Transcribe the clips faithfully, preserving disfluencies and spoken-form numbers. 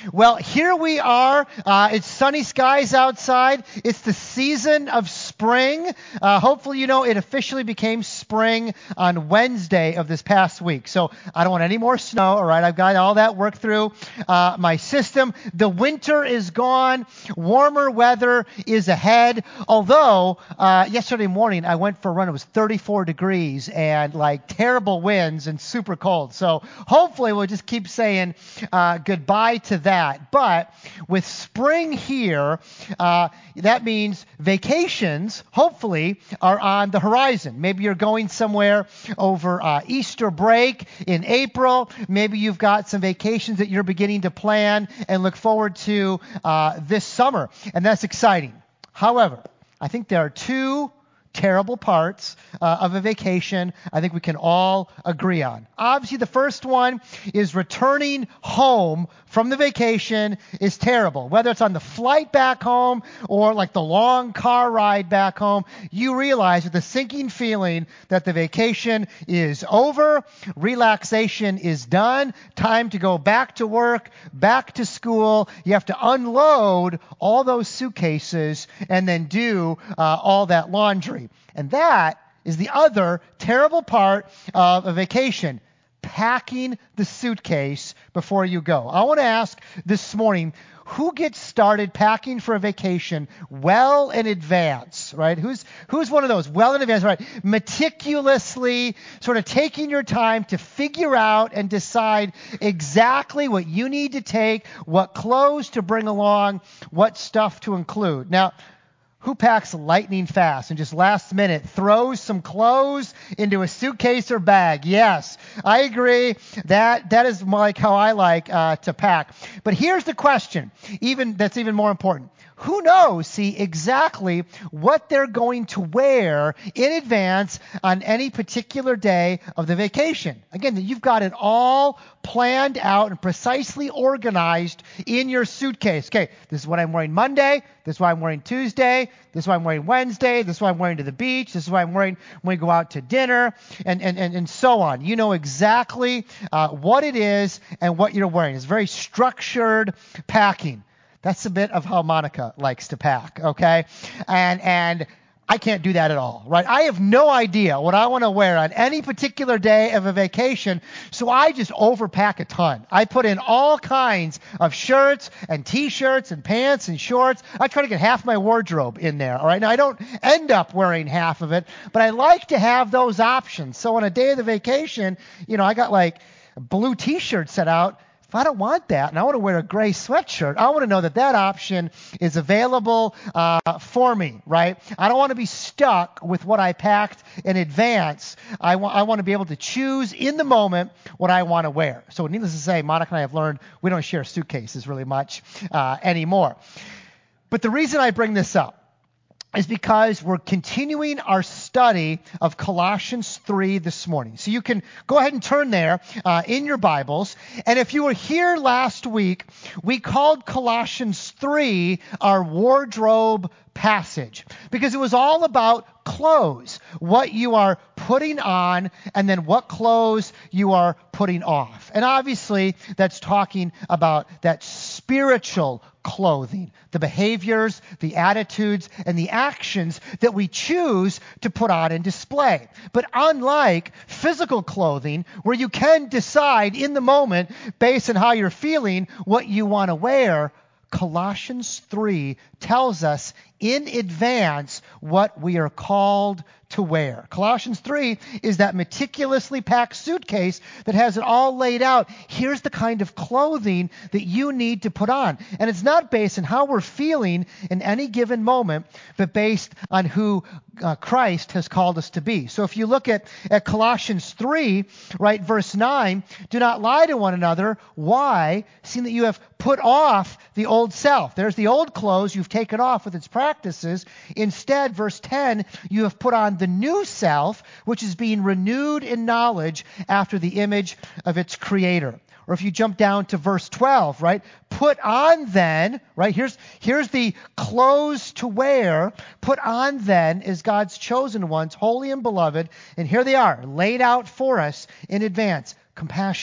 Well, here we are. Uh, it's sunny skies outside. It's the season of spring. Uh, hopefully, you know, it officially became spring on Wednesday of this past week. So I don't want any more snow, all right? I've got all that worked through uh, my system. The winter is gone. Warmer weather is ahead. Although, uh, yesterday morning, I went for a run. It was thirty-four degrees and like terrible winds and super cold. So hopefully we'll just keep saying uh, goodbye to that. But with spring here, uh, that means vacations, hopefully, are on the horizon. Maybe you're going somewhere over uh, Easter break in April. Maybe you've got some vacations that you're beginning to plan and look forward to uh, this summer. And that's exciting. However, I think there are two terrible parts uh, of a vacation I think we can all agree on. Obviously, the first one is returning home from the vacation is terrible. Whether it's on the flight back home or like the long car ride back home, you realize with the sinking feeling that the vacation is over, relaxation is done, time to go back to work, back to school. You have to unload all those suitcases and then do uh, all that laundry. And that is the other terrible part of a vacation, packing the suitcase before you go. I want to ask this morning, who gets started packing for a vacation well in advance, right? Who's who's one of those well in advance, right? Meticulously sort of taking your time to figure out and decide exactly what you need to take, what clothes to bring along, what stuff to include. Now, who packs lightning fast and just last minute throws some clothes into a suitcase or bag? Yes, I agree. That that is like how I like uh, to pack. But here's the question, even that's even more important. Who knows, see, exactly what they're going to wear in advance on any particular day of the vacation? Again, you've got it all planned out and precisely organized in your suitcase. Okay, this is what I'm wearing Monday. This is what I'm wearing Tuesday. This is what I'm wearing Wednesday. This is what I'm wearing to the beach. This is what I'm wearing when we go out to dinner, and, and, and, and so on. You know exactly uh, what it is and what you're wearing. It's very structured packing. That's a bit of how Monica likes to pack, okay? And and I can't do that at all, right? I have no idea what I want to wear on any particular day of a vacation, so I just overpack a ton. I put in all kinds of shirts and T-shirts and pants and shorts. I try to get half my wardrobe in there, all right? Now, I don't end up wearing half of it, but I like to have those options. So on a day of the vacation, you know, I got like a blue T-shirt set out. If I don't want that and I want to wear a gray sweatshirt, I want to know that that option is available uh, for me, right? I don't want to be stuck with what I packed in advance. I, wa- I want to be able to choose in the moment what I want to wear. So needless to say, Monica and I have learned we don't share suitcases really much uh, anymore. But the reason I bring this up is because we're continuing our study of Colossians three this morning. So you can go ahead and turn there uh, in your Bibles. And if you were here last week, we called Colossians three our wardrobe passage because it was all about clothes, what you are putting on, and then what clothes you are putting off. And obviously, that's talking about that spiritual clothing, the behaviors, the attitudes, and the actions that we choose to put on and display. But unlike physical clothing, where you can decide in the moment, based on how you're feeling, what you want to wear, Colossians three tells us in advance what we are called to wear. Colossians three is that meticulously packed suitcase that has it all laid out. Here's the kind of clothing that you need to put on. And it's not based on how we're feeling in any given moment, but based on who uh, Christ has called us to be. So if you look at, at Colossians three, right, verse nine, do not lie to one another. Why? Seeing that you have put off the old self. There's the old clothes you've taken off with its practices. Instead, verse ten, you have put on the new self, which is being renewed in knowledge after the image of its creator. Or if you jump down to verse twelve, right? Put on then, right? Here's, here's the clothes to wear. Put on then as God's chosen ones, holy and beloved. And here they are, laid out for us in advance. Compassion,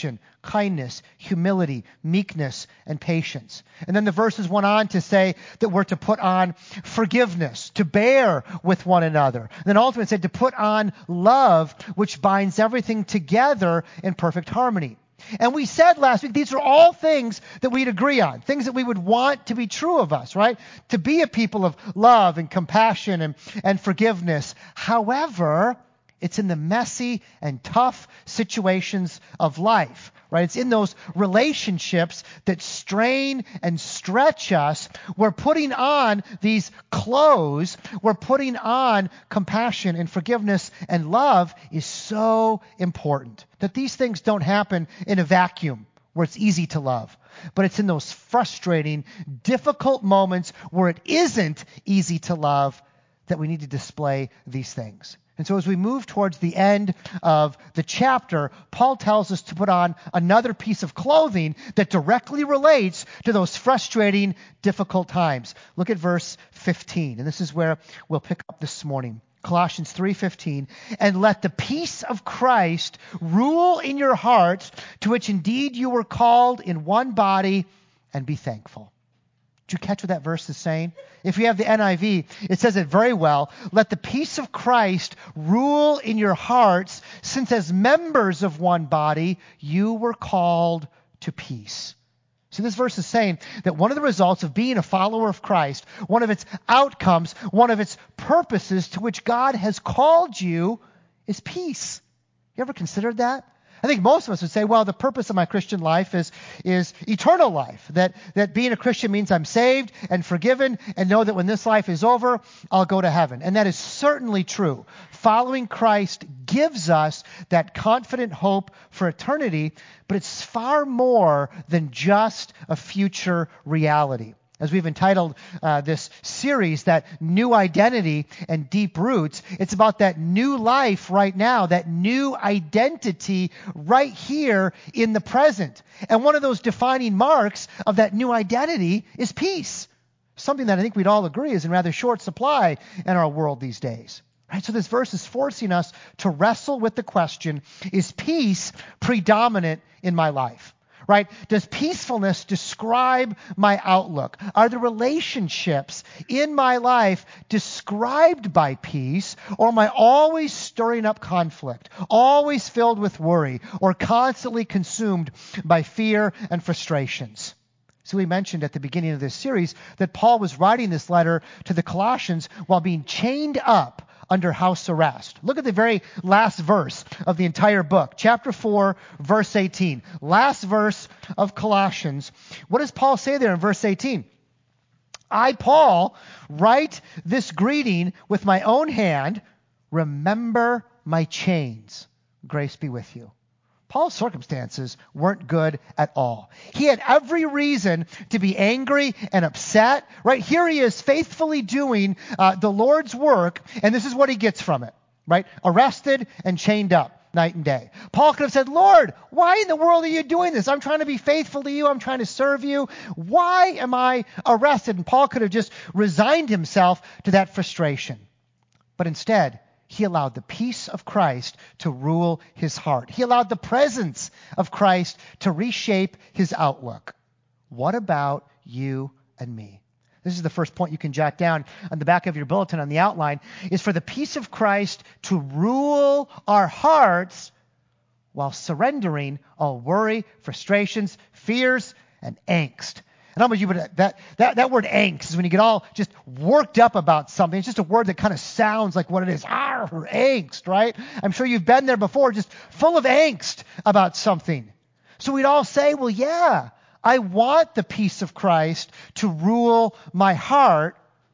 kindness, humility, meekness, and patience. And then the verses went on to say that we're to put on forgiveness, to bear with one another. And then ultimately it said to put on love, which binds everything together in perfect harmony. And we said last week, these are all things that we'd agree on, things that we would want to be true of us, right? To be a people of love and compassion and, and forgiveness. However, it's in the messy and tough situations of life, right? It's in those relationships that strain and stretch us. We're putting on these clothes. We're putting on compassion and forgiveness, and love is so important. That these things don't happen in a vacuum where it's easy to love, but it's in those frustrating, difficult moments where it isn't easy to love that we need to display these things. And so as we move towards the end of the chapter, Paul tells us to put on another piece of clothing that directly relates to those frustrating, difficult times. Look at verse fifteen, and this is where we'll pick up this morning. Colossians three fifteen, and let the peace of Christ rule in your hearts, to which indeed you were called in one body, and be thankful. Did you catch what that verse is saying? If you have the N I V, it says it very well. Let the peace of Christ rule in your hearts, since as members of one body, you were called to peace. See, this verse is saying that one of the results of being a follower of Christ, one of its outcomes, one of its purposes to which God has called you is peace. You ever considered that? I think most of us would say, well, the purpose of my Christian life is, is eternal life. That, that being a Christian means I'm saved and forgiven and know that when this life is over, I'll go to heaven. And that is certainly true. Following Christ gives us that confident hope for eternity, but it's far more than just a future reality. As we've entitled uh, this series, that new identity and deep roots, it's about that new life right now, that new identity right here in the present. And one of those defining marks of that new identity is peace. Something that I think we'd all agree is in rather short supply in our world these days. Right? So this verse is forcing us to wrestle with the question, is peace predominant in my life? Right? Does peacefulness describe my outlook? Are the relationships in my life described by peace, or am I always stirring up conflict, always filled with worry, or constantly consumed by fear and frustrations? So we mentioned at the beginning of this series that Paul was writing this letter to the Colossians while being chained up under house arrest. Look at the very last verse of the entire book, chapter four, verse eighteen. Last verse of Colossians. What does Paul say there in verse eighteen? I, Paul, write this greeting with my own hand. Remember my chains. Grace be with you. Paul's circumstances weren't good at all. He had every reason to be angry and upset. Right here he is faithfully doing uh, the Lord's work, and this is what he gets from it. Right? Arrested and chained up night and day. Paul could have said, Lord, why in the world are you doing this? I'm trying to be faithful to you. I'm trying to serve you. Why am I arrested? And Paul could have just resigned himself to that frustration. But instead, he allowed the peace of Christ to rule his heart. He allowed the presence of Christ to reshape his outlook. What about you and me? This is the first point you can jot down on the back of your bulletin on the outline, is for the peace of Christ to rule our hearts while surrendering all worry, frustrations, fears, and angst. And how about you, but that, that, that word angst is when you get all just worked up about something. It's just a word that kind of sounds like what it is. Arr, angst, right? I'm sure you've been there before, just full of angst about something. So we'd all say, well, yeah, I want the peace of Christ to rule my heart,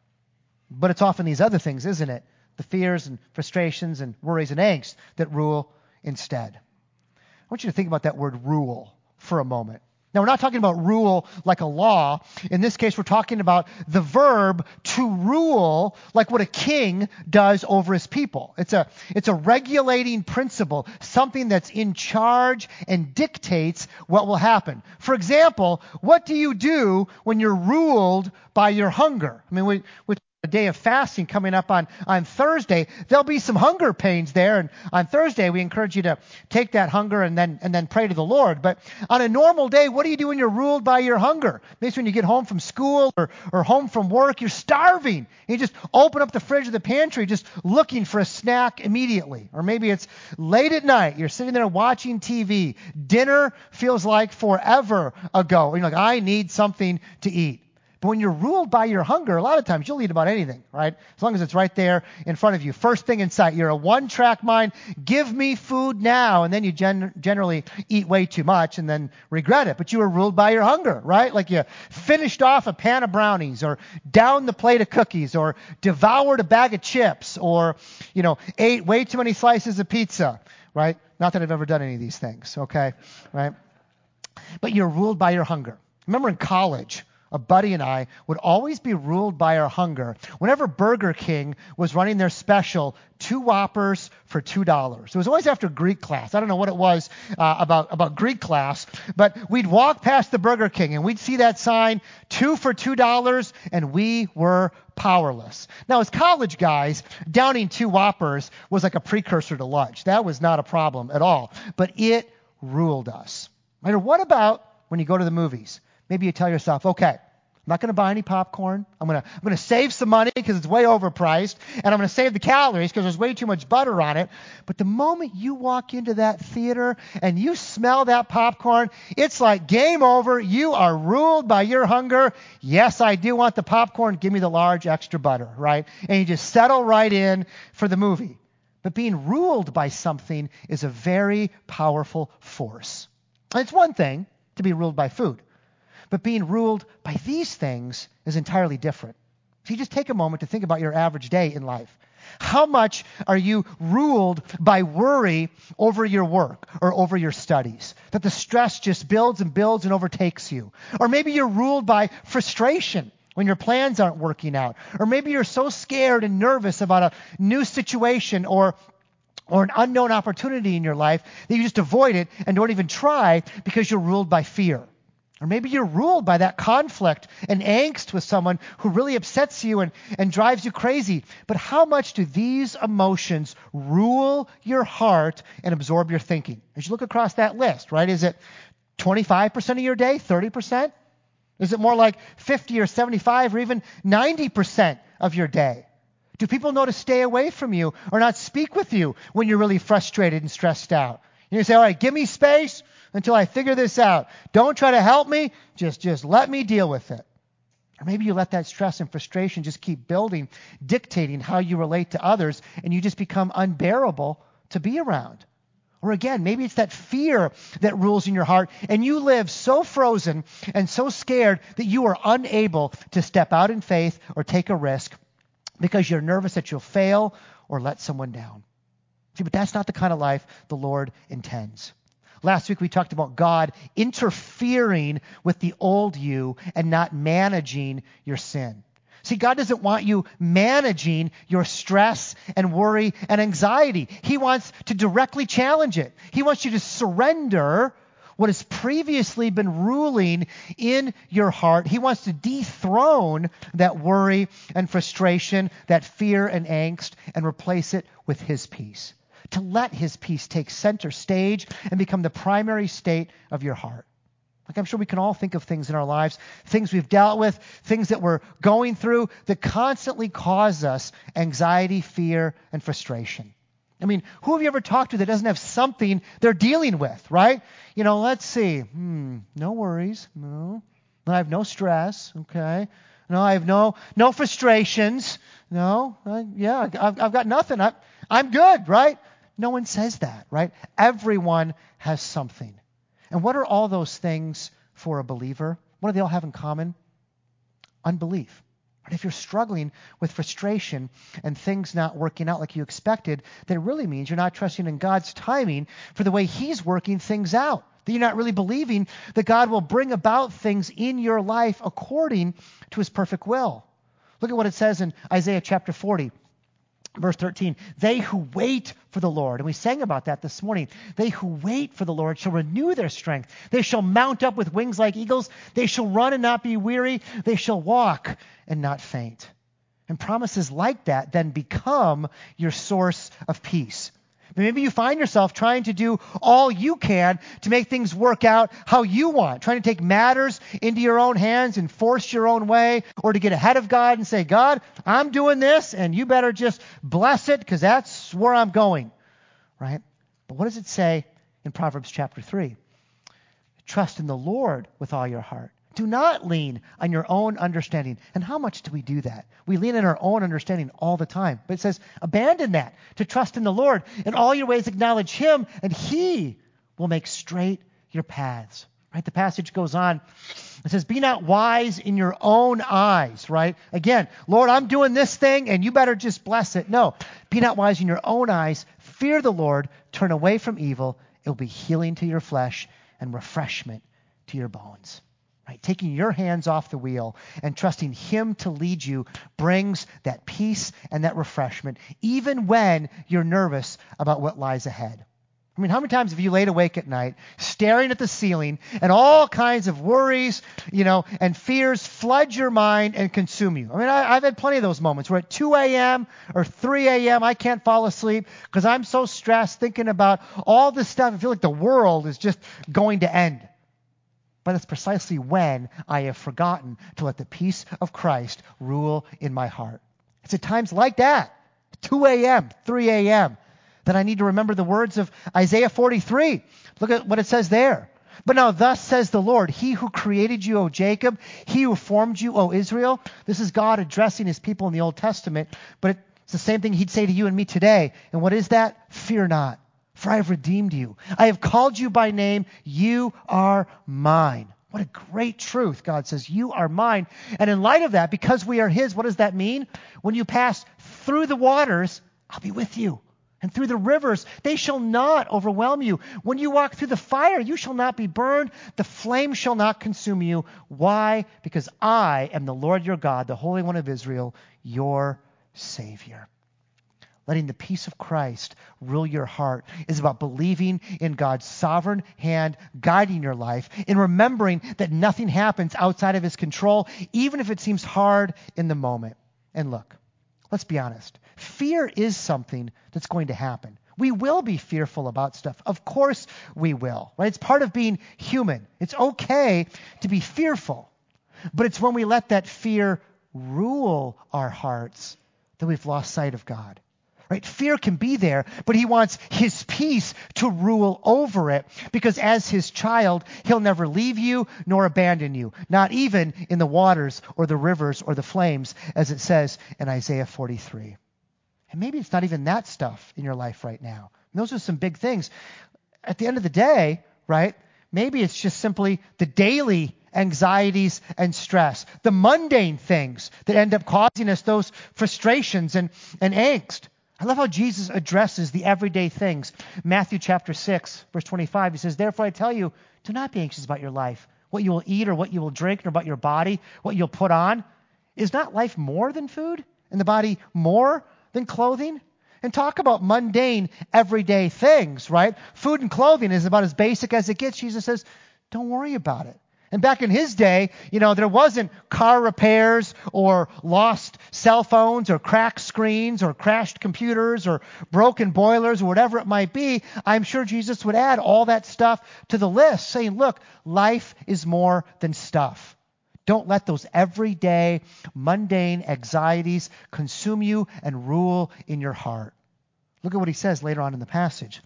but it's often these other things, isn't it? The fears and frustrations and worries and angst that rule instead. I want you to think about that word rule for a moment. Now, we're not talking about rule like a law. In this case, we're talking about the verb to rule, like what a king does over his people. It's a, it's a regulating principle, something that's in charge and dictates what will happen. For example, what do you do when you're ruled by your hunger? I mean, we, we a day of fasting coming up on, on Thursday, there'll be some hunger pains there. And on Thursday, we encourage you to take that hunger and then and then pray to the Lord. But on a normal day, what do you do when you're ruled by your hunger? Maybe when you get home from school or, or home from work, you're starving. You just open up the fridge or the pantry, just looking for a snack immediately. Or maybe it's late at night. You're sitting there watching T V. Dinner feels like forever ago. And you're like, I need something to eat. But when you're ruled by your hunger, a lot of times you'll eat about anything, right? As long as it's right there in front of you. First thing in sight. You're a one-track mind. Give me food now. And then you gen- generally eat way too much and then regret it. But you were ruled by your hunger, right? Like you finished off a pan of brownies or downed the plate of cookies or devoured a bag of chips or, you know, ate way too many slices of pizza, right? Not that I've ever done any of these things, okay? Right? But you're ruled by your hunger. Remember in college, a buddy and I would always be ruled by our hunger whenever Burger King was running their special, two Whoppers for two dollars. It was always after Greek class. I don't know what it was uh, about, about Greek class, but we'd walk past the Burger King and we'd see that sign, two for two dollars, and we were powerless. Now, as college guys, downing two Whoppers was like a precursor to lunch. That was not a problem at all, but it ruled us. Or what about when you go to the movies? Maybe you tell yourself, okay, I'm not going to buy any popcorn. I'm going to I'm going to save some money because it's way overpriced, and I'm going to save the calories because there's way too much butter on it. But the moment you walk into that theater and you smell that popcorn, it's like game over. You are ruled by your hunger. Yes, I do want the popcorn. Give me the large extra butter, right? And you just settle right in for the movie. But being ruled by something is a very powerful force. And it's one thing to be ruled by food. But being ruled by these things is entirely different. So you just take a moment to think about your average day in life. How much are you ruled by worry over your work or over your studies? That the stress just builds and builds and overtakes you. Or maybe you're ruled by frustration when your plans aren't working out. Or maybe you're so scared and nervous about a new situation or or an unknown opportunity in your life that you just avoid it and don't even try because you're ruled by fear. Or maybe you're ruled by that conflict and angst with someone who really upsets you and, and drives you crazy. But how much do these emotions rule your heart and absorb your thinking? As you look across that list, right? Is it twenty-five percent of your day, thirty percent? Is it more like fifty or seventy-five or even ninety percent of your day? Do people know to stay away from you or not speak with you when you're really frustrated and stressed out? And you say, all right, give me space until I figure this out. Don't try to help me. Just, just let me deal with it. Or maybe you let that stress and frustration just keep building, dictating how you relate to others, and you just become unbearable to be around. Or again, maybe it's that fear that rules in your heart, and you live so frozen and so scared that you are unable to step out in faith or take a risk because you're nervous that you'll fail or let someone down. See, but that's not the kind of life the Lord intends. Last week we talked about God interfering with the old you and not managing your sin. See, God doesn't want you managing your stress and worry and anxiety. He wants to directly challenge it. He wants you to surrender what has previously been ruling in your heart. He wants to dethrone that worry and frustration, that fear and angst, and replace it with His peace. To let His peace take center stage and become the primary state of your heart. Like I'm sure we can all think of things in our lives, things we've dealt with, things that we're going through that constantly cause us anxiety, fear, and frustration. I mean, who have you ever talked to that doesn't have something they're dealing with, right? You know, let's see. Hmm, no worries. No. I have no stress. Okay. No, I have no no frustrations. No. I, yeah, I've, I've got nothing. I, I'm good, right? No one says that, right? Everyone has something. And what are all those things for a believer? What do they all have in common? Unbelief. And if you're struggling with frustration and things not working out like you expected, that really means you're not trusting in God's timing for the way He's working things out. That you're not really believing that God will bring about things in your life according to His perfect will. Look at what it says in Isaiah chapter forty. Verse thirteen, they who wait for the Lord, and we sang about that this morning, they who wait for the Lord shall renew their strength. They shall mount up with wings like eagles. They shall run and not be weary. They shall walk and not faint. And promises like that then become your source of peace. Maybe you find yourself trying to do all you can to make things work out how you want, trying to take matters into your own hands and force your own way, or to get ahead of God and say, God, I'm doing this, and you better just bless it because that's where I'm going, right? But what does it say in Proverbs chapter three? Trust in the Lord with all your heart. Do not lean on your own understanding. And how much do we do that? We lean on our own understanding all the time. But it says, abandon that, to trust in the Lord. In all your ways acknowledge him, and he will make straight your paths. Right? The passage goes on. It says, be not wise in your own eyes, right? Again, Lord, I'm doing this thing, and you better just bless it. No, be not wise in your own eyes. Fear the Lord. Turn away from evil. It will be healing to your flesh and refreshment to your bones. Right? Taking your hands off the wheel and trusting him to lead you brings that peace and that refreshment, even when you're nervous about what lies ahead. I mean, how many times have you laid awake at night staring at the ceiling and all kinds of worries, you know, and fears flood your mind and consume you? I mean, I, I've had plenty of those moments where at two a.m. or three a.m. I can't fall asleep because I'm so stressed thinking about all this stuff. I feel like the world is just going to end. But that's precisely when I have forgotten to let the peace of Christ rule in my heart. It's at times like that, two a.m., three a.m., that I need to remember the words of Isaiah forty-three. Look at what it says there. But now thus says the Lord, he who created you, O Jacob, he who formed you, O Israel. This is God addressing his people in the Old Testament, but it's the same thing he'd say to you and me today. And what is that? Fear not. For I have redeemed you. I have called you by name. You are mine. What a great truth. God says, you are mine. And in light of that, because we are his, what does that mean? When you pass through the waters, I'll be with you. And through the rivers, they shall not overwhelm you. When you walk through the fire, you shall not be burned. The flame shall not consume you. Why? Because I am the Lord your God, the Holy One of Israel, your Savior. Letting the peace of Christ rule your heart is about believing in God's sovereign hand guiding your life and remembering that nothing happens outside of his control, even if it seems hard in the moment. And look, let's be honest. Fear is something that's going to happen. We will be fearful about stuff. Of course we will, right? It's part of being human. It's okay to be fearful. But it's when we let that fear rule our hearts that we've lost sight of God. Right? Fear can be there, but he wants his peace to rule over it because as his child, he'll never leave you nor abandon you, not even in the waters or the rivers or the flames, as it says in Isaiah forty-three. And maybe it's not even that stuff in your life right now. And those are some big things. At the end of the day, right, maybe it's just simply the daily anxieties and stress, the mundane things that end up causing us those frustrations and, and angst. I love how Jesus addresses the everyday things. Matthew chapter six, verse twenty-five, he says, therefore I tell you, do not be anxious about your life, what you will eat or what you will drink, or about your body, what you'll put on. Is not life more than food, and the body more than clothing? And talk about mundane, everyday things, right? Food and clothing is about as basic as it gets. Jesus says, don't worry about it. And back in his day, you know, there wasn't car repairs or lost cell phones or cracked screens or crashed computers or broken boilers or whatever it might be. I'm sure Jesus would add all that stuff to the list, saying, look, life is more than stuff. Don't let those everyday, mundane anxieties consume you and rule in your heart. Look at what he says later on in the passage.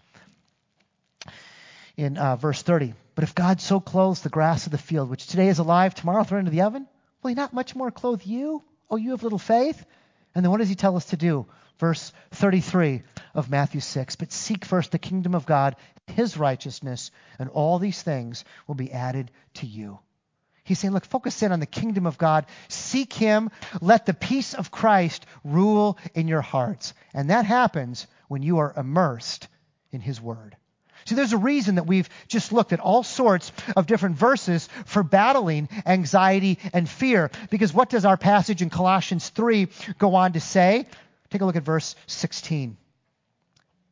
In uh, verse thirty, but if God so clothes the grass of the field, which today is alive, tomorrow thrown into the oven, will he not much more clothe you, O you of little faith? And then what does he tell us to do? Verse thirty-three of Matthew six, but seek first the kingdom of God, his righteousness, and all these things will be added to you. He's saying, look, focus in on the kingdom of God. Seek him. Let the peace of Christ rule in your hearts. And that happens when you are immersed in his word. See, there's a reason that we've just looked at all sorts of different verses for battling anxiety and fear. Because what does our passage in Colossians three go on to say? Take a look at verse sixteen.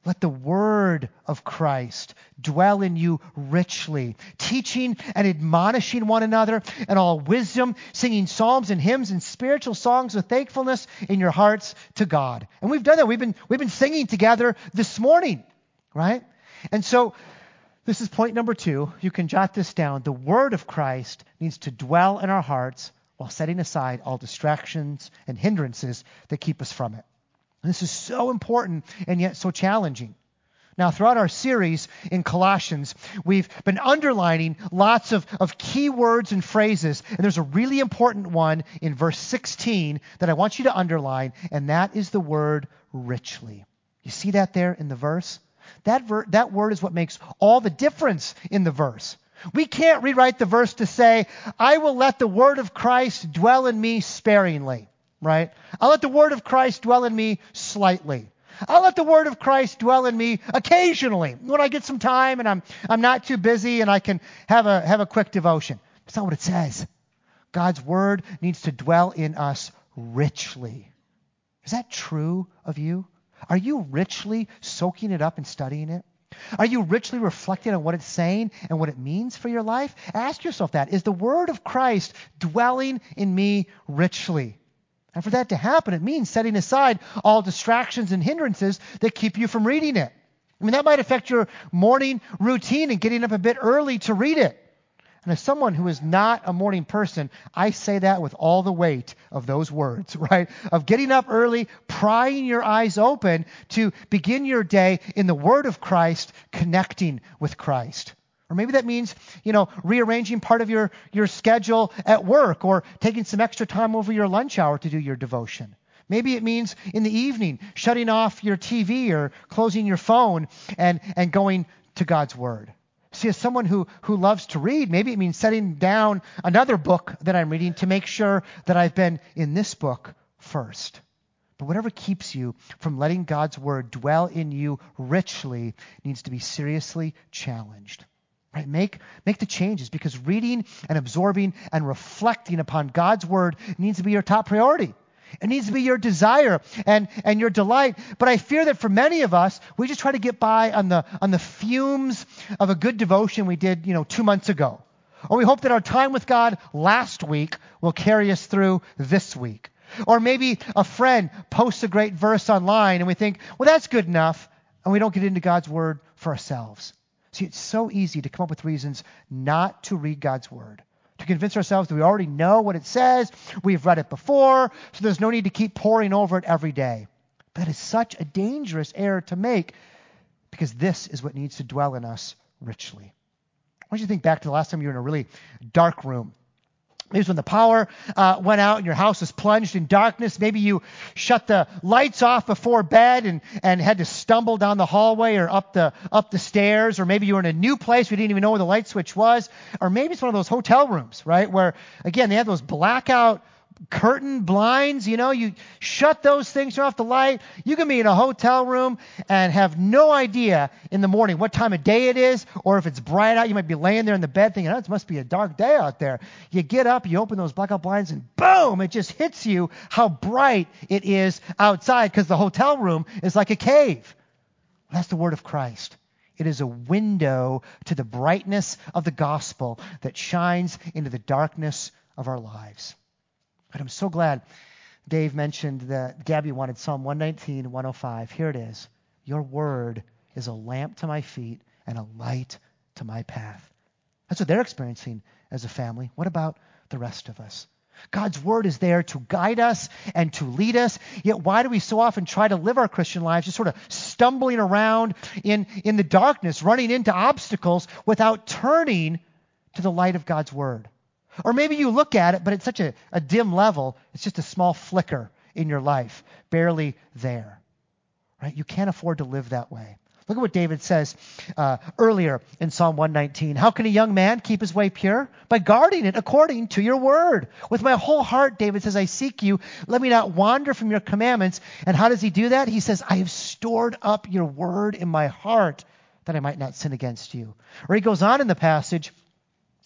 Let the word of Christ dwell in you richly, teaching and admonishing one another in all wisdom, singing psalms and hymns and spiritual songs with thankfulness in your hearts to God. And we've done that. We've been, we've been singing together this morning, right? And so this is point number two. You can jot this down. The word of Christ needs to dwell in our hearts while setting aside all distractions and hindrances that keep us from it. This is so important and yet so challenging. Now, throughout our series in Colossians, we've been underlining lots of, of key words and phrases, and there's a really important one in verse sixteen that I want you to underline, and that is the word richly. You see that there in the verse? That, ver- that word is what makes all the difference in the verse. We can't rewrite the verse to say, I will let the word of Christ dwell in me sparingly. Right? I'll let the word of Christ dwell in me slightly. I'll let the word of Christ dwell in me occasionally when I get some time and I'm I'm not too busy and I can have a have a quick devotion. That's not what it says. God's word needs to dwell in us richly. Is that true of you? Are you richly soaking it up and studying it? Are you richly reflecting on what it's saying and what it means for your life? Ask yourself that. Is the word of Christ dwelling in me richly? And for that to happen, it means setting aside all distractions and hindrances that keep you from reading it. I mean, that might affect your morning routine and getting up a bit early to read it. And as someone who is not a morning person, I say that with all the weight of those words, right? Of getting up early, prying your eyes open to begin your day in the Word of Christ, connecting with Christ. Or maybe that means, you know, rearranging part of your, your schedule at work or taking some extra time over your lunch hour to do your devotion. Maybe it means in the evening shutting off your T V or closing your phone and, and going to God's Word. See, as someone who, who loves to read, maybe it means setting down another book that I'm reading to make sure that I've been in this book first. But whatever keeps you from letting God's Word dwell in you richly needs to be seriously challenged. Right? Make, make the changes because reading and absorbing and reflecting upon God's word needs to be your top priority. It needs to be your desire and, and your delight. But I fear that for many of us, we just try to get by on the on the fumes of a good devotion we did, you know, two months ago. Or we hope that our time with God last week will carry us through this week. Or maybe a friend posts a great verse online and we think, well, that's good enough. And we don't get into God's word for ourselves. See, it's so easy to come up with reasons not to read God's word, to convince ourselves that we already know what it says, we've read it before, so there's no need to keep poring over it every day. But that is such a dangerous error to make because this is what needs to dwell in us richly. I want you to think back to the last time you were in a really dark room. Maybe it's when the power uh, went out and your house was plunged in darkness. Maybe you shut the lights off before bed and, and had to stumble down the hallway or up the up the stairs. Or maybe you were in a new place. We didn't even know where the light switch was. Or maybe it's one of those hotel rooms, right? Where, again, they have those blackout curtain blinds, you know, you shut those things, turn off the light. You can be in a hotel room and have no idea in the morning what time of day it is, or if it's bright out. You might be laying there in the bed thinking, oh, it must be a dark day out there. You get up, you open those blackout blinds, and boom, it just hits you how bright it is outside because the hotel room is like a cave. That's the word of Christ. It is a window to the brightness of the gospel that shines into the darkness of our lives. But I'm so glad Dave mentioned that Gabby wanted Psalm one nineteen, one oh five. Here it is. Your word is a lamp to my feet and a light to my path. That's what they're experiencing as a family. What about the rest of us? God's word is there to guide us and to lead us. Yet why do we so often try to live our Christian lives just sort of stumbling around in, in the darkness, running into obstacles without turning to the light of God's word? Or maybe you look at it, but it's such a, a dim level, it's just a small flicker in your life, barely there. Right? You can't afford to live that way. Look at what David says uh, earlier in Psalm one nineteen. How can a young man keep his way pure? By guarding it according to your word. With my whole heart, David says, I seek you. Let me not wander from your commandments. And how does he do that? He says, I have stored up your word in my heart that I might not sin against you. Or he goes on in the passage,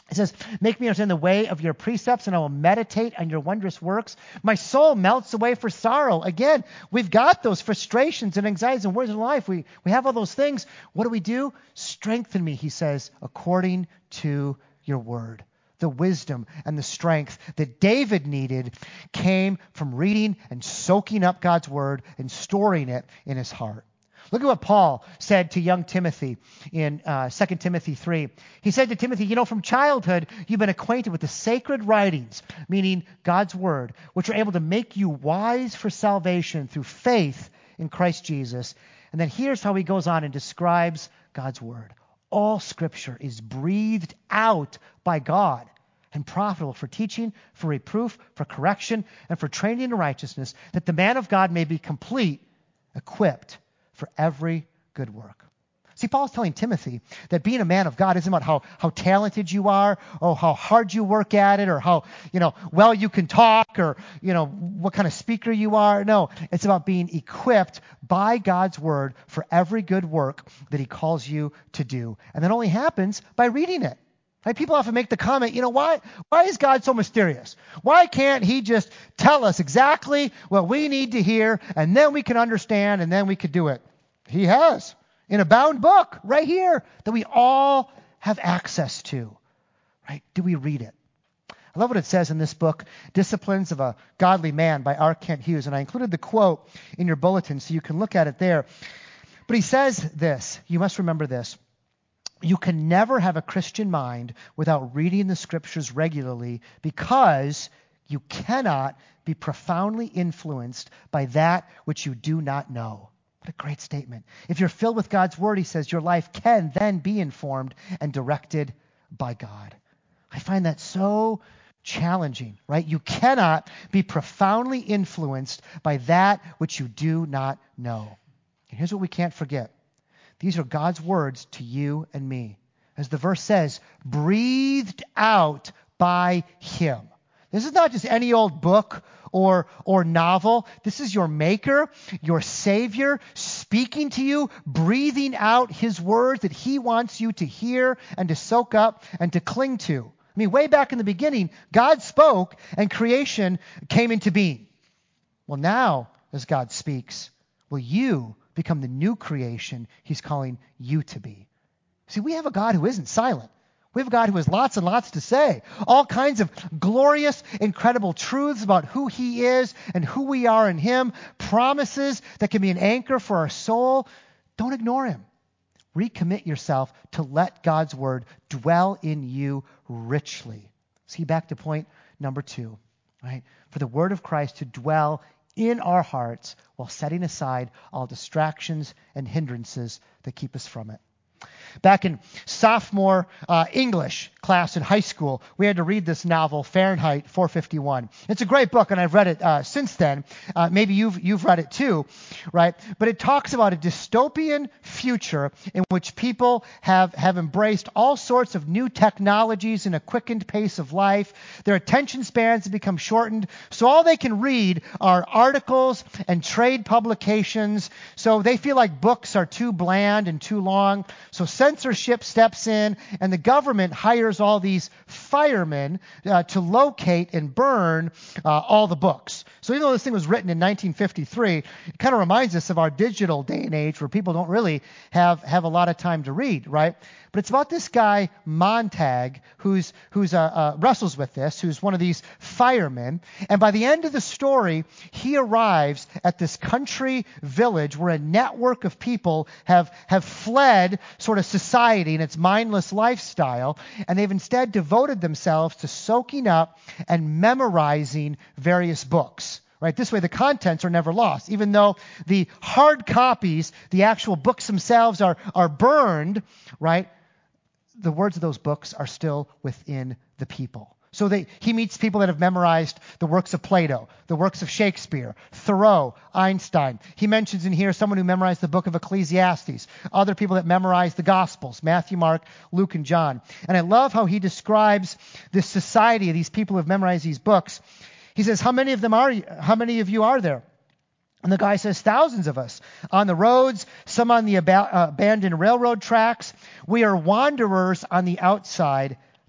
It says, make me understand the way of your precepts, and I will meditate on your wondrous works. My soul melts away for sorrow. Again, we've got those frustrations and anxieties and worries in life. We, we have all those things. What do we do? Strengthen me, he says, according to your word. The wisdom and the strength that David needed came from reading and soaking up God's word and storing it in his heart. Look at what Paul said to young Timothy in uh, Second Timothy three. He said to Timothy, you know, from childhood, you've been acquainted with the sacred writings, meaning God's word, which are able to make you wise for salvation through faith in Christ Jesus. And then here's how he goes on and describes God's word. All scripture is breathed out by God and profitable for teaching, for reproof, for correction, and for training in righteousness, that the man of God may be complete, equipped for every good work. See, Paul's telling Timothy that being a man of God isn't about how, how talented you are, or how hard you work at it, or how, you know, well you can talk, or, you know, what kind of speaker you are. No, it's about being equipped by God's word for every good work that he calls you to do. And that only happens by reading it. Right? People often make the comment, you know, why, why is God so mysterious? Why can't he just tell us exactly what we need to hear, and then we can understand, and then we could do it? He has, in a bound book right here that we all have access to. Right? Do we read it? I love what it says in this book, Disciplines of a Godly Man by R. Kent Hughes. And I included the quote in your bulletin so you can look at it there. But he says this, you must remember this. You can never have a Christian mind without reading the scriptures regularly, because you cannot be profoundly influenced by that which you do not know. What a great statement. If you're filled with God's word, he says, your life can then be informed and directed by God. I find that so challenging, right? You cannot be profoundly influenced by that which you do not know. And here's what we can't forget. These are God's words to you and me. As the verse says, breathed out by him. This is not just any old book or, or novel. This is your maker, your savior, speaking to you, breathing out his words that he wants you to hear and to soak up and to cling to. I mean, way back in the beginning, God spoke and creation came into being. Well, now, as God speaks, will you become the new creation he's calling you to be? See, we have a God who isn't silent. We have a God who has lots and lots to say. All kinds of glorious, incredible truths about who he is and who we are in him. Promises that can be an anchor for our soul. Don't ignore him. Recommit yourself to let God's word dwell in you richly. See, back to point number two, right? For the word of Christ to dwell in our hearts while setting aside all distractions and hindrances that keep us from it. Back in sophomore uh, English class in high school, we had to read this novel, Fahrenheit four fifty-one. It's a great book, and I've read it uh, since then. Uh, maybe you've you've read it too, right? But it talks about a dystopian future in which people have, have embraced all sorts of new technologies in a quickened pace of life. Their attention spans have become shortened, so all they can read are articles and trade publications. So they feel like books are too bland and too long. So censorship steps in, and the government hires all these firemen uh, to locate and burn uh, all the books. So even though this thing was written in nineteen fifty-three, it kind of reminds us of our digital day and age where people don't really have, have a lot of time to read, right? But it's about this guy, Montag, who's who's uh, uh, wrestles with this, who's one of these firemen. And by the end of the story, he arrives at this country village where a network of people have, have fled sort of society and its mindless lifestyle, and they've instead devoted themselves to soaking up and memorizing various books. Right? This way the contents are never lost. Even though the hard copies, the actual books themselves are, are burned, right? The words of those books are still within the people. So they, he meets people that have memorized the works of Plato, the works of Shakespeare, Thoreau, Einstein. He mentions in here someone who memorized the book of Ecclesiastes, other people that memorized the Gospels, Matthew, Mark, Luke, and John. And I love how he describes this society of these people who have memorized these books. He says, how many of them are, how many of you are there? And the guy says, thousands of us. On the roads, some on the ab- uh, abandoned railroad tracks. We are wanderers on the outside,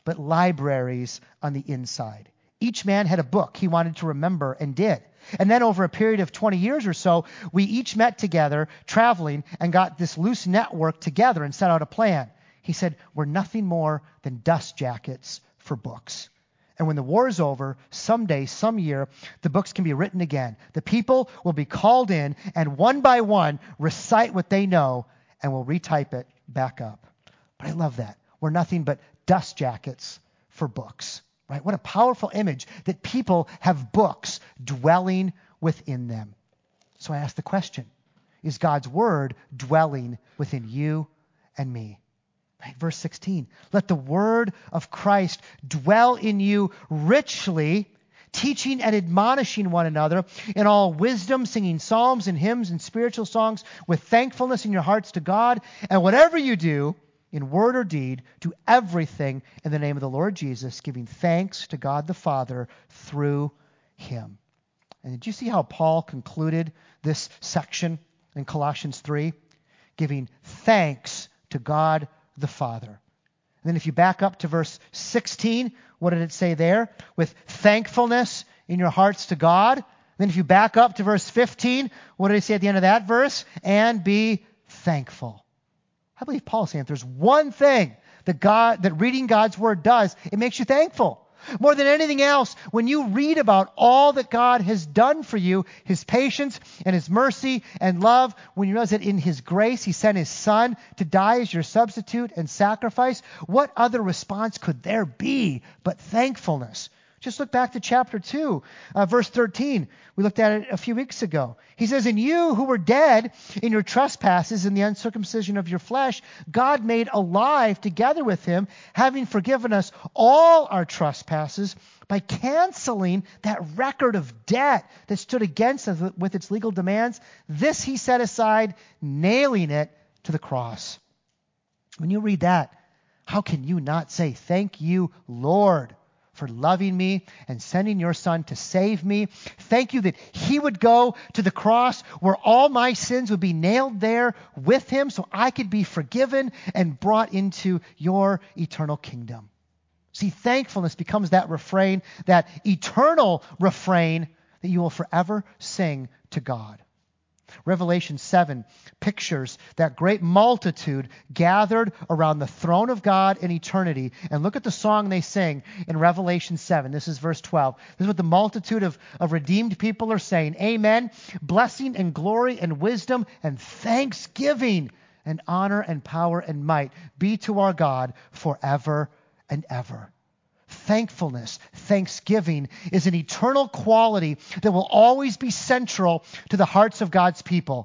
but libraries on the inside. Each man had a book he wanted to remember and did. And then over a period of twenty years or so, we each met together, traveling, and got this loose network together and set out a plan. He said, we're nothing more than dust jackets for books. And when the war is over, someday, some year, the books can be written again. The people will be called in and one by one recite what they know and we'll retype it back up. But I love that. We're nothing but dust jackets for books. Right? What a powerful image that people have books dwelling within them. So I ask the question, is God's word dwelling within you and me? Right? Verse sixteen, let the word of Christ dwell in you richly, teaching and admonishing one another in all wisdom, singing psalms and hymns and spiritual songs with thankfulness in your hearts to God. And whatever you do, in word or deed, do everything in the name of the Lord Jesus, giving thanks to God the Father through him. And did you see how Paul concluded this section in Colossians three? Giving thanks to God the Father. And then if you back up to verse sixteen, what did it say there? With thankfulness in your hearts to God. And then if you back up to verse fifteen, what did it say at the end of that verse? And be thankful. I believe Paul is saying if there's one thing that God, that reading God's word does, it makes you thankful. More than anything else, when you read about all that God has done for you, his patience and his mercy and love, when you realize that in his grace he sent his son to die as your substitute and sacrifice, what other response could there be but thankfulness? Just look back to chapter two, uh, verse thirteen. We looked at it a few weeks ago. He says, "And you who were dead in your trespasses and the uncircumcision of your flesh, God made alive together with him, having forgiven us all our trespasses by canceling that record of debt that stood against us with its legal demands. This he set aside, nailing it to the cross." When you read that, how can you not say, "Thank you, Lord, for loving me and sending your son to save me. Thank you that he would go to the cross where all my sins would be nailed there with him so I could be forgiven and brought into your eternal kingdom." See, thankfulness becomes that refrain, that eternal refrain that you will forever sing to God. Revelation seven pictures that great multitude gathered around the throne of God in eternity. And look at the song they sing in Revelation seven. This is verse twelve. This is what the multitude of, of redeemed people are saying. Amen. Blessing and glory and wisdom and thanksgiving and honor and power and might be to our God forever and ever. Thankfulness, thanksgiving is an eternal quality that will always be central to the hearts of God's people.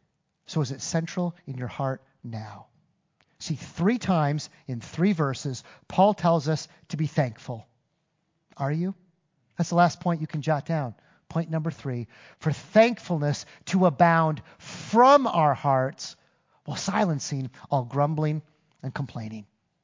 So is it central in your heart now? See, three times in three verses, Paul tells us to be thankful. Are you? That's the last point you can jot down. Point number three, for thankfulness to abound from our hearts while silencing all grumbling and complaining.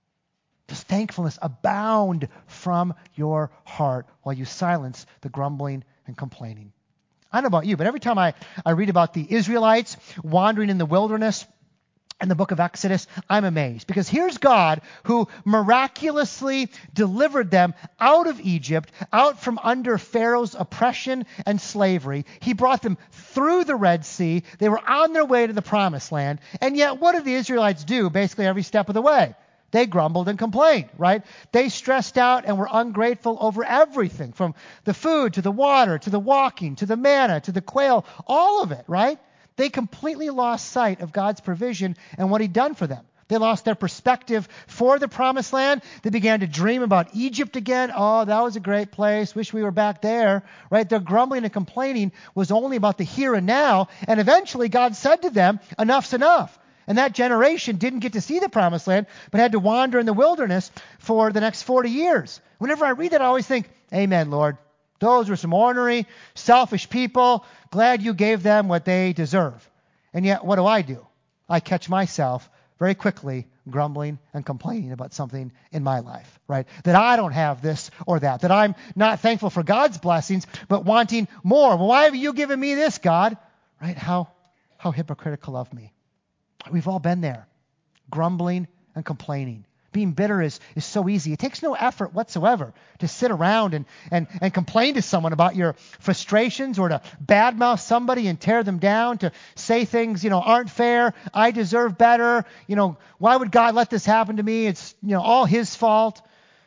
Does thankfulness abound from your heart while you silence the grumbling and complaining? I don't know about you, but every time I, I read about the Israelites wandering in the wilderness in the book of Exodus, I'm amazed. Because here's God who miraculously delivered them out of Egypt, out from under Pharaoh's oppression and slavery. He brought them through the Red Sea. They were on their way to the Promised Land. And yet, what did the Israelites do basically every step of the way? They grumbled and complained, right? They stressed out and were ungrateful over everything, from the food to the water to the walking to the manna to the quail, all of it, right? They completely lost sight of God's provision and what he'd done for them. They lost their perspective for the Promised Land. They began to dream about Egypt again. Oh, that was a great place. Wish we were back there, right? Their grumbling and complaining was only about the here and now. And eventually God said to them, enough's enough. And that generation didn't get to see the Promised Land, but had to wander in the wilderness for the next forty years. Whenever I read that, I always think, amen, Lord. Those were some ornery, selfish people. Glad you gave them what they deserve. And yet, what do I do? I catch myself very quickly grumbling and complaining about something in my life, right? That I don't have this or that. That I'm not thankful for God's blessings, but wanting more. Well, why have you given me this, God? Right? How, how hypocritical of me. We've all been there, grumbling and complaining, being bitter is, is so easy. It takes no effort whatsoever to sit around and, and, and complain to someone about your frustrations or to badmouth somebody and tear them down, to say things, you know, aren't fair, I deserve better, you know, why would God let this happen to me? It's, you know, all his fault.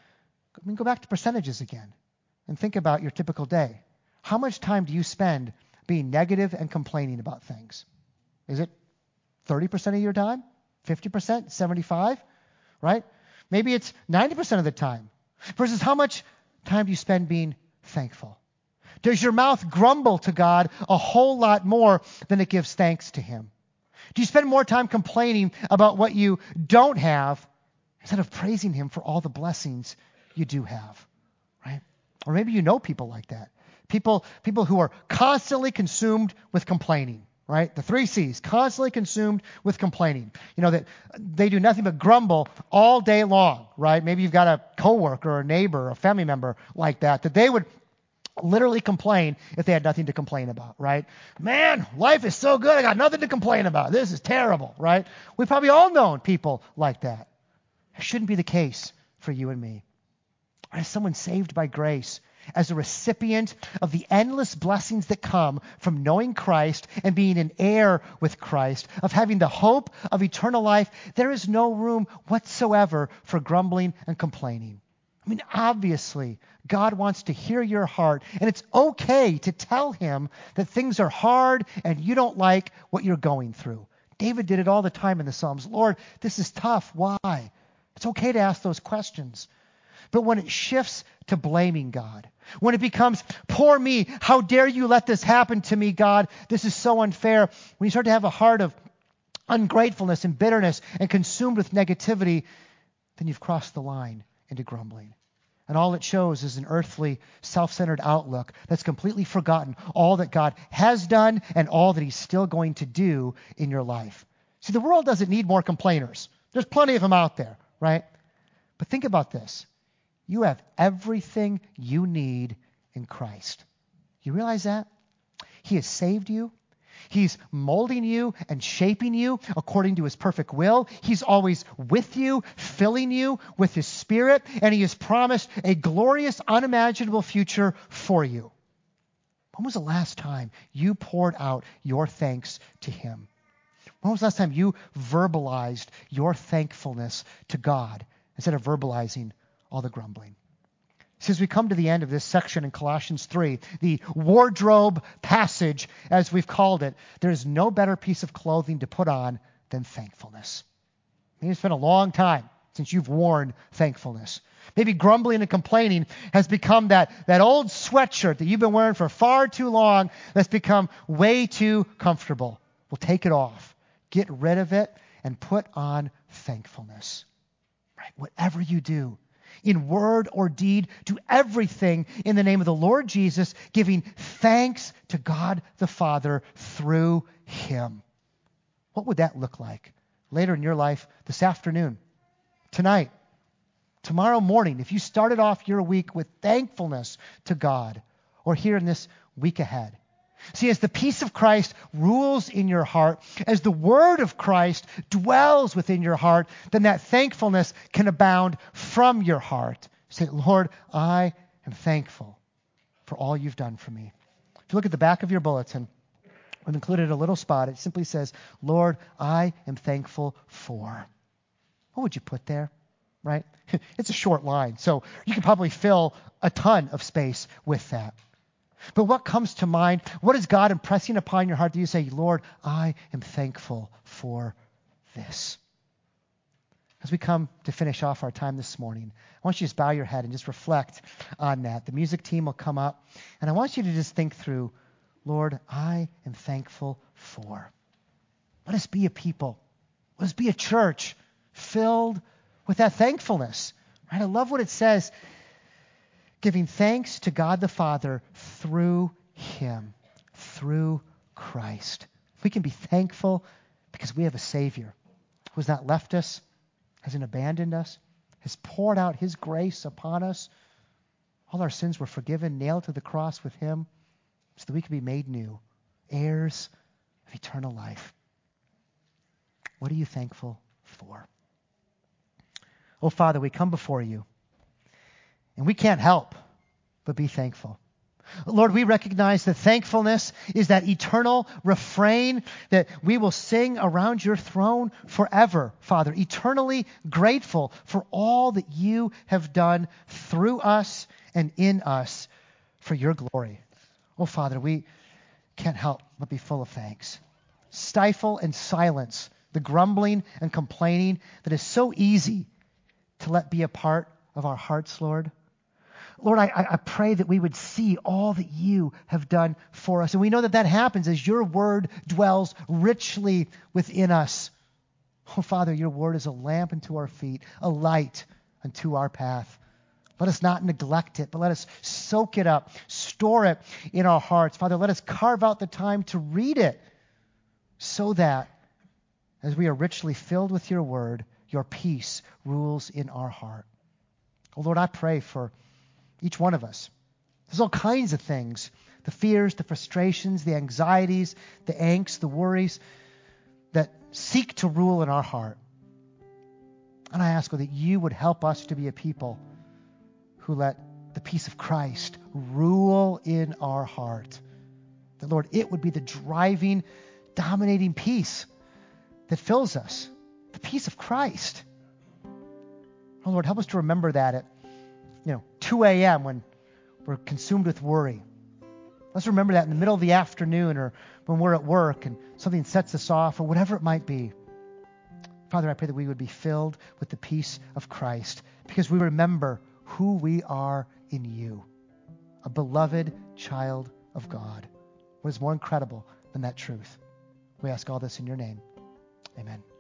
I mean, go back to percentages again and think about your typical day. How much time do you spend being negative and complaining about things? Is it thirty percent of your time? fifty percent? seventy-five? Right? Maybe it's ninety percent of the time. Versus how much time do you spend being thankful? Does your mouth grumble to God a whole lot more than it gives thanks to him? Do you spend more time complaining about what you don't have instead of praising him for all the blessings you do have? Right? Or maybe you know people like that. People, people who are constantly consumed with complaining. Right? The three C's, constantly consumed with complaining. You know, that they do nothing but grumble all day long, right? Maybe you've got a coworker or a neighbor or a family member like that, that they would literally complain if they had nothing to complain about, right? Man, life is so good, I got nothing to complain about. This is terrible, right? We've probably all known people like that. It shouldn't be the case for you and me. As someone saved by grace, as a recipient of the endless blessings that come from knowing Christ and being an heir with Christ, of having the hope of eternal life, there is no room whatsoever for grumbling and complaining. I mean, obviously, God wants to hear your heart, and it's okay to tell him that things are hard and you don't like what you're going through. David did it all the time in the Psalms. Lord, this is tough. Why? It's okay to ask those questions. But when it shifts to blaming God, when it becomes, poor me, how dare you let this happen to me, God? This is so unfair. When you start to have a heart of ungratefulness and bitterness and consumed with negativity, then you've crossed the line into grumbling. And all it shows is an earthly, self-centered outlook that's completely forgotten all that God has done and all that he's still going to do in your life. See, the world doesn't need more complainers. There's plenty of them out there, right? But think about this. You have everything you need in Christ. You realize that? He has saved you. He's molding you and shaping you according to his perfect will. He's always with you, filling you with his Spirit, and he has promised a glorious, unimaginable future for you. When was the last time you poured out your thanks to him? When was the last time you verbalized your thankfulness to God instead of verbalizing all the grumbling? Since we come to the end of this section in Colossians three, the wardrobe passage, as we've called it, there is no better piece of clothing to put on than thankfulness. Maybe it's been a long time since you've worn thankfulness. Maybe grumbling and complaining has become that, that old sweatshirt that you've been wearing for far too long that's become way too comfortable. Well, take it off. Get rid of it and put on thankfulness. Right? Whatever you do, in word or deed, do everything in the name of the Lord Jesus, giving thanks to God the Father through him. What would that look like later in your life, this afternoon, tonight, tomorrow morning, if you started off your week with thankfulness to God, or here in this week ahead? See, as the peace of Christ rules in your heart, as the word of Christ dwells within your heart, then that thankfulness can abound from your heart. Say, Lord, I am thankful for all you've done for me. If you look at the back of your bulletin, we've included a little spot. It simply says, Lord, I am thankful for. What would you put there? Right? It's a short line, so you could probably fill a ton of space with that. But what comes to mind? What is God impressing upon your heart? Do you say, Lord, I am thankful for this? As we come to finish off our time this morning, I want you to just bow your head and just reflect on that. The music team will come up, and I want you to just think through, Lord, I am thankful for. Let us be a people. Let us be a church filled with that thankfulness. Right? I love what it says. Giving thanks to God the Father through him, through Christ. We can be thankful because we have a Savior who has not left us, hasn't abandoned us, has poured out his grace upon us. All our sins were forgiven, nailed to the cross with him, so that we can be made new, heirs of eternal life. What are you thankful for? Oh, Father, we come before you, and we can't help but be thankful. Lord, we recognize that thankfulness is that eternal refrain that we will sing around your throne forever, Father, eternally grateful for all that you have done through us and in us for your glory. Oh, Father, we can't help but be full of thanks. Stifle and silence the grumbling and complaining that is so easy to let be a part of our hearts, Lord. Lord, I, I pray that we would see all that you have done for us. And we know that that happens as your word dwells richly within us. Oh, Father, your word is a lamp unto our feet, a light unto our path. Let us not neglect it, but let us soak it up, store it in our hearts. Father, let us carve out the time to read it so that as we are richly filled with your word, your peace rules in our heart. Oh, Lord, I pray for each one of us. There's all kinds of things, the fears, the frustrations, the anxieties, the angst, the worries that seek to rule in our heart. And I ask, Lord, that you would help us to be a people who let the peace of Christ rule in our heart. That, Lord, it would be the driving, dominating peace that fills us, the peace of Christ. Oh, Lord, help us to remember that at you know, two a.m. when we're consumed with worry. Let's remember that in the middle of the afternoon or when we're at work and something sets us off or whatever it might be. Father, I pray that we would be filled with the peace of Christ because we remember who we are in you, a beloved child of God. What is more incredible than that truth? We ask all this in your name. Amen.